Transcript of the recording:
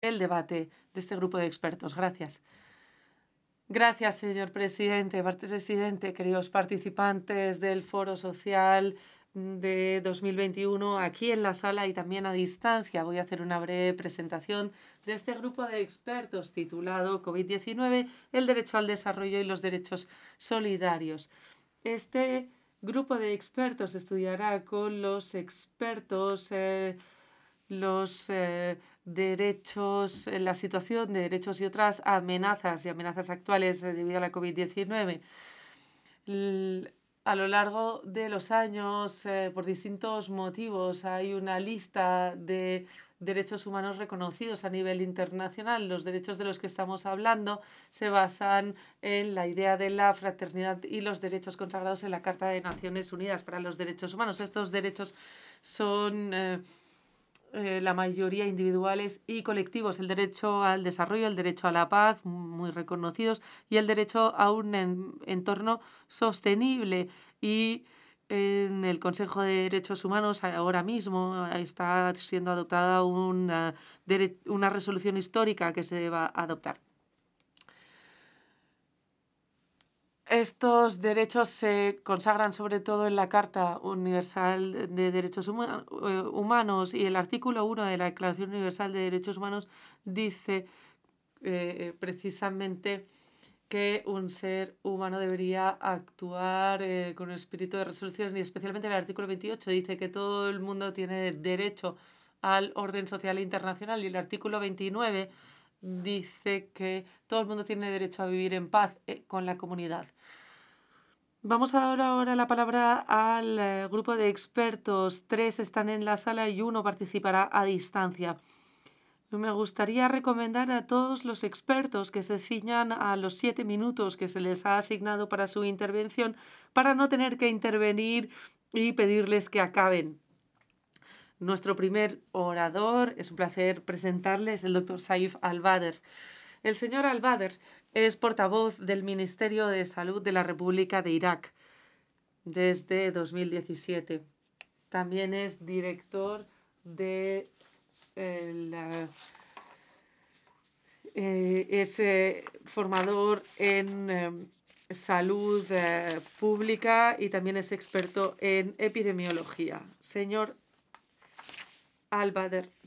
el debate de este grupo de expertos. Gracias. Gracias, señor presidente, queridos participantes del Foro Social de 2021, aquí en la sala y también a distancia. Voy a hacer una breve presentación de este grupo de expertos titulado COVID-19, el derecho al desarrollo y los derechos solidarios. Este grupo de expertos estudiará con los expertos los derechos, la situación de derechos y otras amenazas actuales debido a la COVID-19. A lo largo de los años, por distintos motivos, hay una lista de derechos humanos reconocidos a nivel internacional. Los derechos de los que estamos hablando se basan en la idea de la fraternidad y los derechos consagrados en la Carta de Naciones Unidas para los Derechos Humanos. Estos derechos son la mayoría individuales y colectivos, el derecho al desarrollo, el derecho a la paz, muy reconocidos, y el derecho a un entorno sostenible. Y en el Consejo de Derechos Humanos ahora mismo está siendo adoptada una resolución histórica que se va a adoptar. Estos derechos se consagran sobre todo en la Carta Universal de Derechos Humanos y el artículo 1 de la Declaración Universal de Derechos Humanos dice precisamente que un ser humano debería actuar con espíritu de resolución, y especialmente el artículo 28 dice que todo el mundo tiene derecho al orden social internacional, y el artículo 29 dice que todo el mundo tiene derecho a vivir en paz con la comunidad. Vamos a dar ahora la palabra al grupo de expertos. 3 están en la sala y 1 participará a distancia. Me gustaría recomendar a todos los expertos que se ciñan a los 7 minutos que se les ha asignado para su intervención, para no tener que intervenir y pedirles que acaben. Nuestro primer orador, es un placer presentarles, el doctor Saif Al-Badr. El señor Al-Badr es portavoz del Ministerio de Salud de la República de Irak desde 2017. También es director de es formador en salud pública y también es experto en epidemiología. Señor Al-Badr,